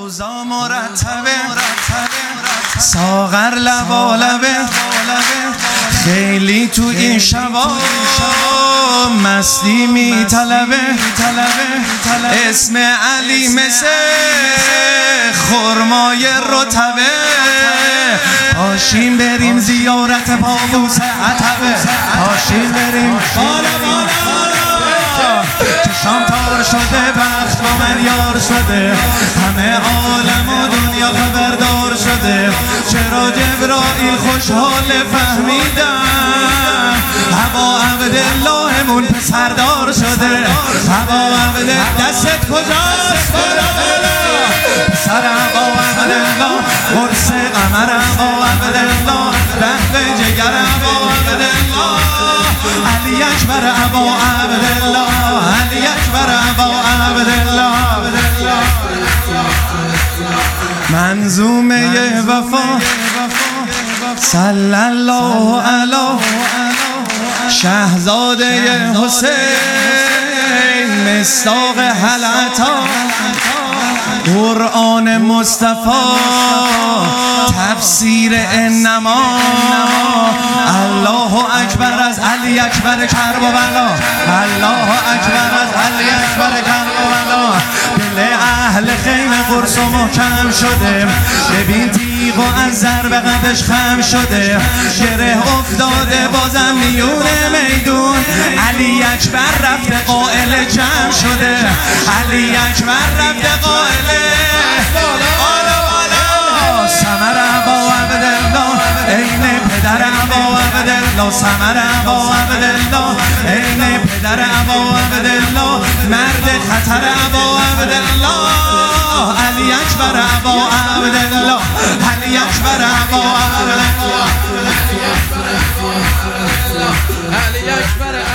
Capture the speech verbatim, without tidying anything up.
اوضاع مرتبه، ساغر لبالبه، خیلی تو این شبا مستی می طلبه. اسم علی مثل خرمای رطبه، پاشیم بریم زیارت پابوس عتبه، پاشیم بریم بالا بالا چشام تار شده، بخت با من یار شده، همه عالم و دنیا خبردار شده. چرا جبرائیل خوشحال فهمیدن هوا عبداللهمون پسردار شده. هوا عبدالله دستت کجاست؟ پسر هوا عبدالله، قرص قمر هوا عبدالله، رهب جگر هوا عبدالله، علی اکبر هوا عبدالله، علی اکبر هوا عبدالله. منظومه وفا صلی الله علی شهزاده حسین، مصداق حلعتا قرآن مصطفی، تفسیر انما. الله اکبر از علی اکبر کربلا، الله اکبر از علی اکبر کربلا. دل اهل خیمه قرص و محکم شده، ببین تیغ و از ضرب قدش خم شده. گره افتاده بازم میون میدون، علی اکبر رفته قائل جمع شده، علی اکبر رفته قائل بالا بالا. سمر ابا عبدالله عین پدر ابا عبدالله، سمر ابا عبدالله عین پدر ابا عبدالله، مرد خطر ابا عبدالله، علی اکبر ابا عبدالله، علی اکبر ابا عبدالله، علی اکبر